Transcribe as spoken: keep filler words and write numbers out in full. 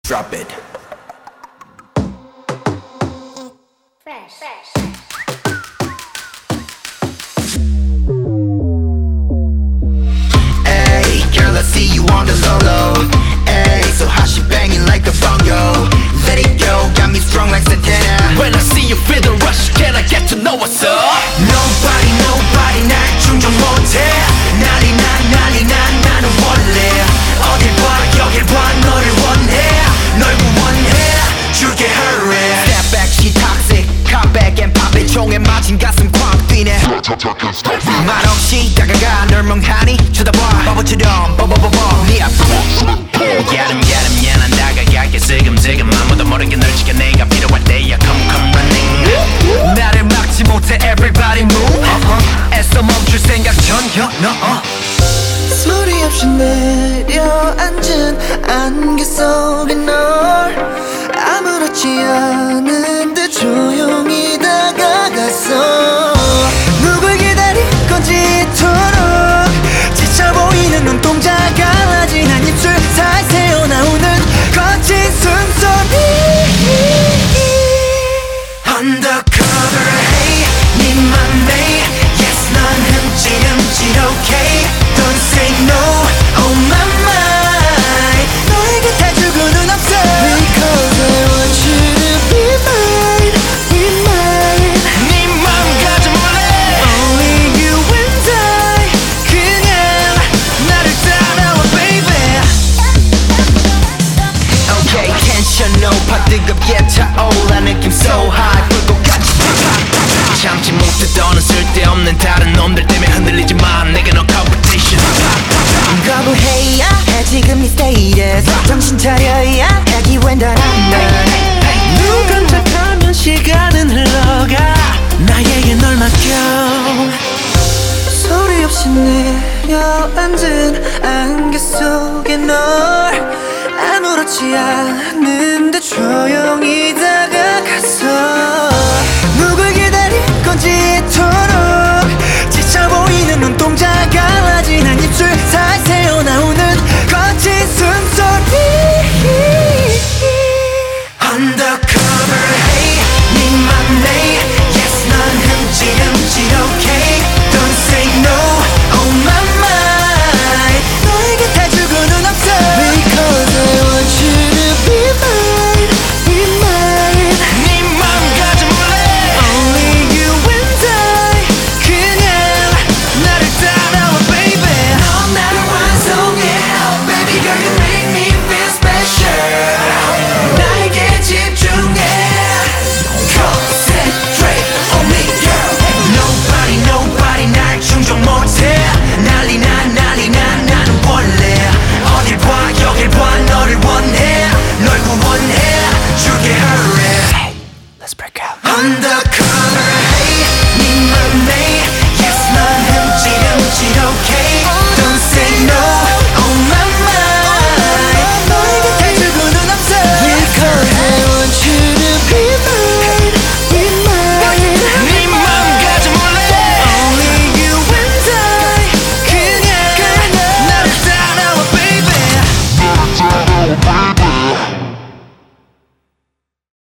Drop it. Fresh. Fresh. Hey, girl, I see you on the low low. Hey, so hot she banging like a bongo. Let it go, got me strong like Santana. When I see you feel the rush, can I get to know what's up? Nobody, nobody 날 충족 못해. 난리 난 난리 난 나는 원래 어딜 봐 여길 봐 너를 원해. 널 원해 줄게 hurry. Step back, she toxic. Come back and pop it. 총에 맞은 가슴 쾅 뛰네. 말없이 다가가 널 멍하니 쳐다봐 바보처럼 뻐뻐뻐뻐 네 앞으로 야름 야름 야난 다가갈게 슬금슬금 아무도 모르게 널 지켜 내가 필요할 때야 come come running. 나를 막지 못해 everybody move. uh-huh. 애써 멈출 생각 전혀 no. uh. 소리 없이 내려앉은 안개 속에 널 아무렇지 않은데 조용히 다가갔어. 누굴 기다린 건지 이토록 지쳐 보이는 눈동자가 갈라진 한 입술 사이 새어나오는 거친 숨소리. Undercover hey 네 맘에 Yes 넌 흠칫 흠칫 okay Don't say no Oh my mind 너에게 탈주구는 없어 Because I want you to be mine, be mine. 네 맘 가져볼래. Only you and I. 그냥 나를 따라와 baby. Okay 텐션 높아 뜨겁게 차올라 느낌 so high 불꽃같이 참지 못했던 쓸데없는 다른 놈들 때문에 흔들리지 마. 내게 no competition. 거부해야 해 지금 네 status. 정신 차려야 해 기회는 달아나. 눈 깜짝하면 시간은 흘러가. 나에게 널 맡겨. 소리 없이 내려앉은 안개 속에 널 아무렇지 않은데 조용히 다